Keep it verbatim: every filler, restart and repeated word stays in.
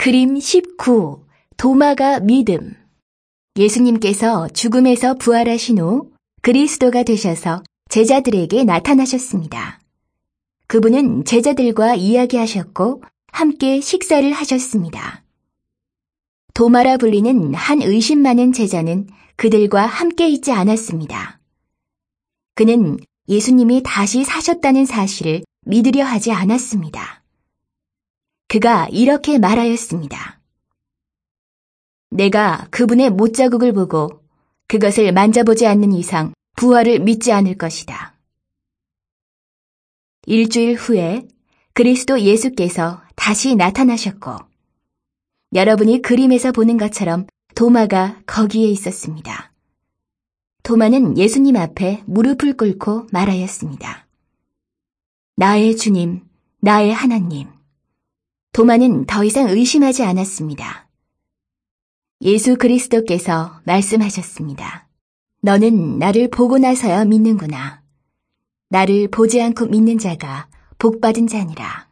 그림 십구. 도마가 믿음. 예수님께서 죽음에서 부활하신 후 그리스도가 되셔서 제자들에게 나타나셨습니다. 그분은 제자들과 이야기하셨고 함께 식사를 하셨습니다. 도마라 불리는 한 의심 많은 제자는 그들과 함께 있지 않았습니다. 그는 예수님이 다시 사셨다는 사실을 믿으려 하지 않았습니다. 그가 이렇게 말하였습니다. 내가 그분의 못자국을 보고 그것을 만져보지 않는 이상 부활을 믿지 않을 것이다. 일주일 후에 그리스도 예수께서 다시 나타나셨고 여러분이 그림에서 보는 것처럼 도마가 거기에 있었습니다. 도마는 예수님 앞에 무릎을 꿇고 말하였습니다. 나의 주님, 나의 하나님. 도마는 더 이상 의심하지 않았습니다. 예수 그리스도께서 말씀하셨습니다. 너는 나를 보고 나서야 믿는구나. 나를 보지 않고 믿는 자가 복받은 자니라.